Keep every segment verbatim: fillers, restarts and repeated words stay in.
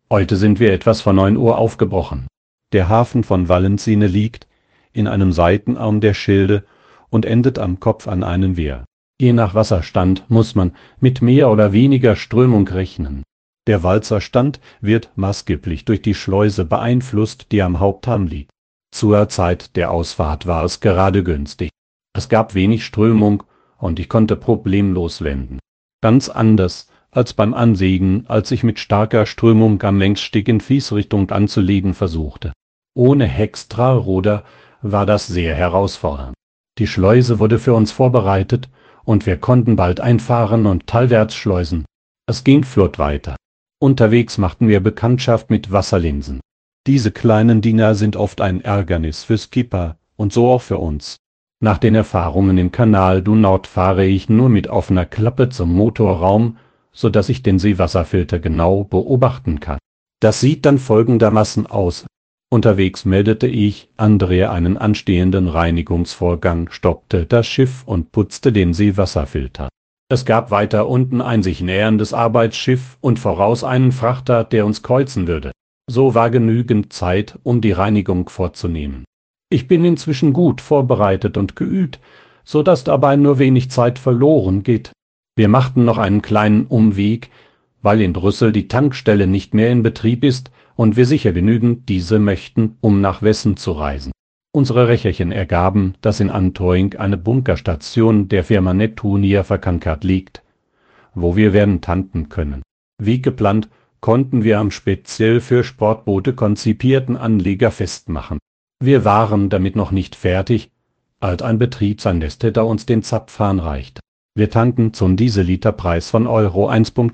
Heute sind wir etwas vor neun Uhr aufgebrochen. Der Hafen von Valenciennes liegt in einem Seitenarm der Schilde und endet am Kopf an einen Wehr. Je nach Wasserstand muss man mit mehr oder weniger Strömung rechnen. Der Walzerstand wird maßgeblich durch die Schleuse beeinflusst, die am Hauptarm liegt. Zur Zeit der Ausfahrt war es gerade günstig. Es gab wenig Strömung und ich konnte problemlos wenden. Ganz anders als beim Ansegeln, als ich mit starker Strömung am Längssteg in Fließrichtung anzulegen versuchte. Ohne Hextraruder war das sehr herausfordernd. Die Schleuse wurde für uns vorbereitet und wir konnten bald einfahren und talwärts schleusen. Es ging flott weiter. Unterwegs machten wir Bekanntschaft mit Wasserlinsen. Diese kleinen Dinger sind oft ein Ärgernis für Skipper und so auch für uns. Nach den Erfahrungen im Kanal du Nord fahre ich nur mit offener Klappe zum Motorraum, so dass ich den Seewasserfilter genau beobachten kann. Das sieht dann folgendermaßen aus. Unterwegs meldete ich André einen anstehenden Reinigungsvorgang, stoppte das Schiff und putzte den Seewasserfilter. Es gab weiter unten ein sich näherndes Arbeitsschiff und voraus einen Frachter, der uns kreuzen würde. So war genügend Zeit, um die Reinigung vorzunehmen. Ich bin inzwischen gut vorbereitet und geübt, so dass dabei nur wenig Zeit verloren geht. Wir machten noch einen kleinen Umweg, weil in Brüssel die Tankstelle nicht mehr in Betrieb ist und wir sicher genügend diese möchten, um nach Wessen zu reisen. Unsere Recherchen ergaben, dass in Antoing eine Bunkerstation der Firma Neptunia verankert liegt, wo wir werden tanken können. Wie geplant konnten wir am speziell für Sportboote konzipierten Anleger festmachen. Wir waren damit noch nicht fertig, als ein Betriebsanlässteter uns den Zapfhahn reichte. Wir tanken zum Dieselliterpreis von Euro eins Komma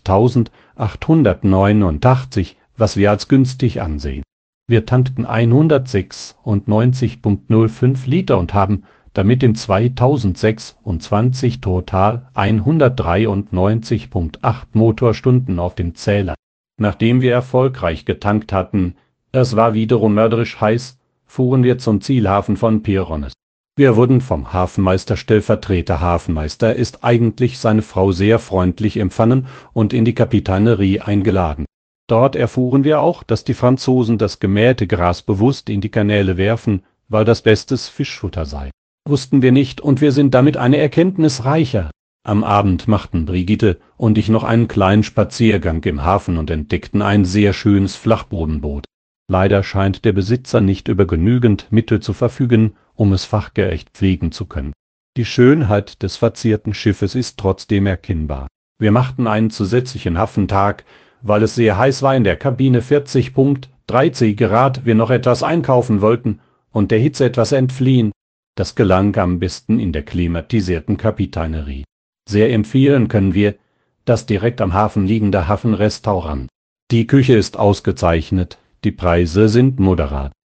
achttausendachthundertneunundachtzig, was wir als günstig ansehen. Wir tankten hundertsechsundneunzig Komma null fünf Liter und haben damit in zweitausendsechsundzwanzig total hundertdreiundneunzig Komma acht Motorstunden auf dem Zähler. Nachdem wir erfolgreich getankt hatten, es war wiederum mörderisch heiß, fuhren wir zum Zielhafen von Pyrones. Wir wurden vom Hafenmeister Stellvertreter Hafenmeister ist eigentlich seine Frau sehr freundlich empfangen und in die Kapitainerie eingeladen. Dort erfuhren wir auch, dass die Franzosen das gemähte Gras bewusst in die Kanäle werfen, weil das bestes Fischfutter sei. Wussten wir nicht und wir sind damit eine Erkenntnis reicher. Am Abend machten Brigitte und ich noch einen kleinen Spaziergang im Hafen und entdeckten ein sehr schönes Flachbodenboot. Leider scheint der Besitzer nicht über genügend Mittel zu verfügen, um es fachgerecht pflegen zu können. Die Schönheit des verzierten Schiffes ist trotzdem erkennbar. Wir machten einen zusätzlichen Hafentag, weil es sehr heiß war in der Kabine vierzig Komma drei Grad, wir noch etwas einkaufen wollten und der Hitze etwas entfliehen. Das gelang am besten in der klimatisierten Kapitainerie. Sehr empfehlen können wir das direkt am Hafen liegende Hafenrestaurant. Die Küche ist ausgezeichnet, die Preise sind moderat.